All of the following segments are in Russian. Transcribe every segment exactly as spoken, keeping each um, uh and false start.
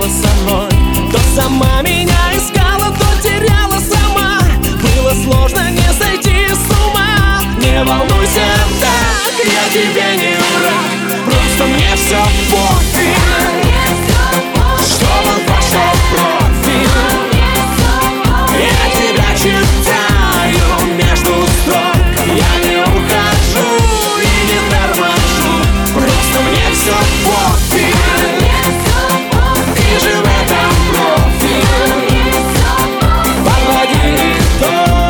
со мной. То сама меня искала, то теряла сама. Было сложно не сойти с ума. Не волнуйся так, я тебе не враг. Просто мне все пофиг, чтобы пошло в профиль. Я тебя читаю между строк. Я не ухожу и не торможу. Просто мне все пофиг. Ты же в этом профиль. Подводи итог.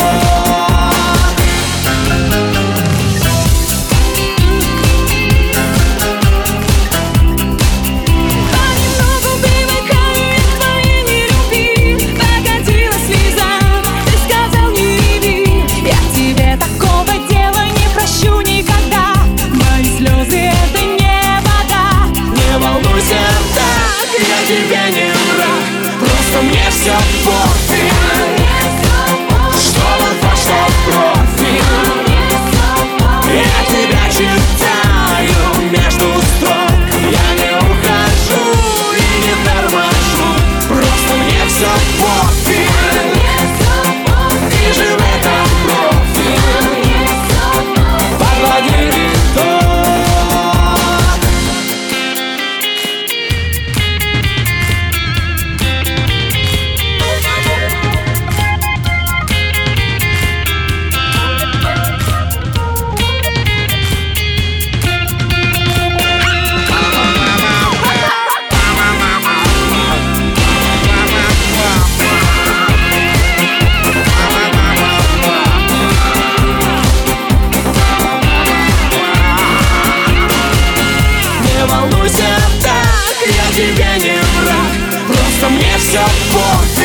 Я тебе не враг, просто мне все пофиг, чтобы пошло в профиль. Я тебя читаю между строк. Я не ухожу и не торможу. Просто мне все пофиг. Ты же в этом профиль. Подводи итог. Не волнуйся так, я тебе не враг. Просто мне все пофиг.